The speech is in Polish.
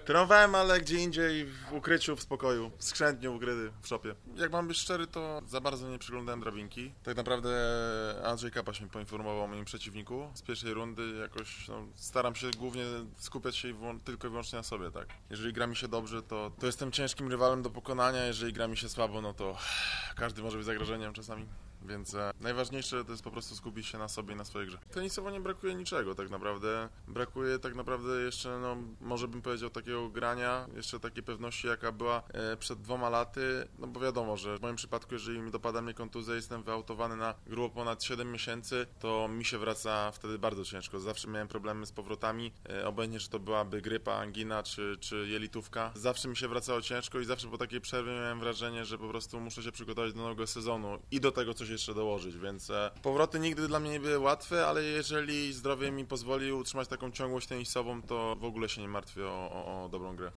Trenowałem, ale gdzie indziej, w ukryciu, w spokoju, skrzętnie ukryty w szopie. Jak mam być szczery, to za bardzo nie przeglądałem drabinki. Tak naprawdę Andrzej Kapaś mi poinformował o moim przeciwniku z pierwszej rundy. Jakoś staram się głównie skupiać się tylko i wyłącznie na sobie, tak. Jeżeli gra mi się dobrze, to jestem ciężkim rywalem do pokonania. Jeżeli gra mi się słabo, no to każdy może być zagrożeniem czasami. Więc najważniejsze to jest po prostu skupić się na sobie i na swojej grze. Tenisowo nie brakuje niczego tak naprawdę. Brakuje tak naprawdę jeszcze, może bym powiedział takiego grania, jeszcze takiej pewności jaka była przed 2 laty. No bo wiadomo, że w moim przypadku, jeżeli mi dopada mnie kontuzja, jestem wyautowany na grubo ponad 7 miesięcy, to mi się wraca wtedy bardzo ciężko. Zawsze miałem problemy z powrotami, obojętnie czy to byłaby grypa, angina czy jelitówka. Zawsze mi się wracało ciężko i zawsze po takiej przerwie miałem wrażenie, że po prostu muszę się przygotować do nowego sezonu i do tego coś jeszcze dołożyć, więc powroty nigdy dla mnie nie były łatwe, ale jeżeli zdrowie mi pozwoli utrzymać taką ciągłość tenisową, to w ogóle się nie martwię o dobrą grę.